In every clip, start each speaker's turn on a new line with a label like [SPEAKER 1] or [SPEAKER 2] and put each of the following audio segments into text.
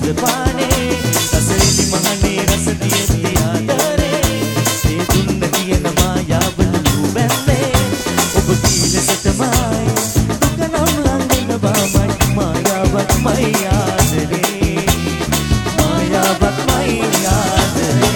[SPEAKER 1] පානේ රසෙලි මහනේ රස තියෙති ආදරේ ඒ දුන්න කියන මායාවලු බැන්නේ ඔබ කීලස තමයි දුක නම් ලං වෙනවාමයි මායාවක් මයි ආදරේ මායාවක් මයි ආදරේ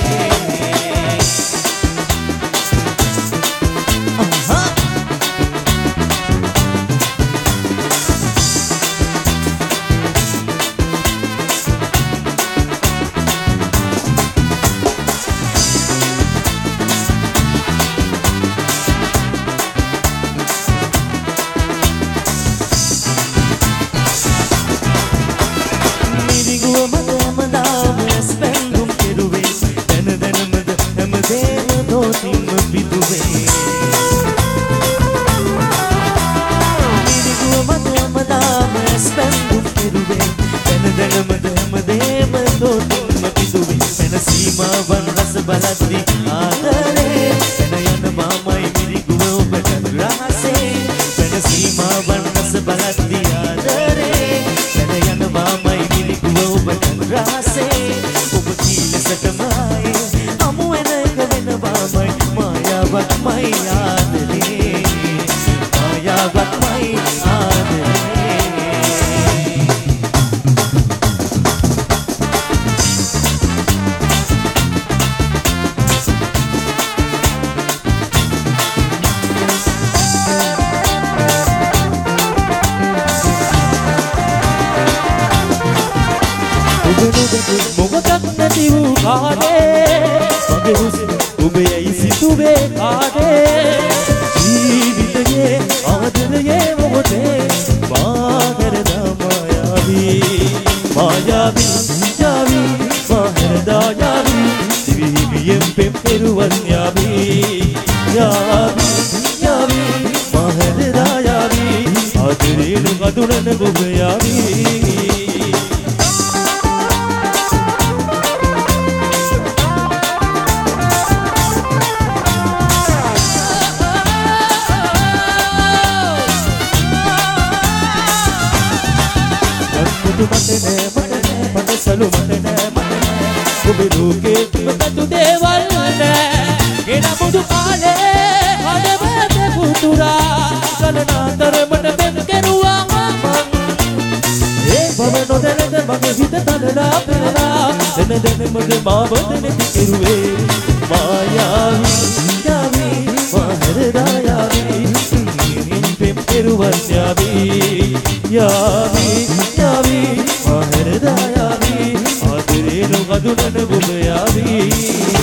[SPEAKER 1] බලද්දි ආදරේ වෙන යන මාමයි මිරිගුව ඔබට රහසේ වෙන සීමාවන් රස බලද්දි ආදරේ වෙන යන මාමයි මිරිගුව ඔබට රහසේ ඔබ කීලසටමයි අමු වෙනක වෙනවාමයි මායාවක් මයි ආදරේ මායාවක් මයි ආදරේ
[SPEAKER 2] මොකක්ද නැති වූ කාලේ මගේ හුස්ම ඔබේ සිතුවේ කාලේ ජීවිතයේ ආදරයේ මොහොතේ මාහරදා මායාවී යාවී මාහරදා යාවී දිවිහිමියෙන් පෙම්පෙරුවන් යාවී මාහරදා යාවී ආදරේන කඳුරන ඔබ යාවී මට සලු මට ඔබ ලෝකේ තිබතු දේවල් ගෙන මුදු කාලේ හදවත පුතුරා කලනාතරමට මෙන් කෙරුවා ඒ බව නොදැනද මගේ හිත තනලා පෙරලා දැන මගේ මාවත නැති කෙරුවේ යාවී මාහරදා යාවී පෙම් කෙරුවන් යාවී මාහරදා යාවී ආදරේන කඳුරන ඔබ යාවී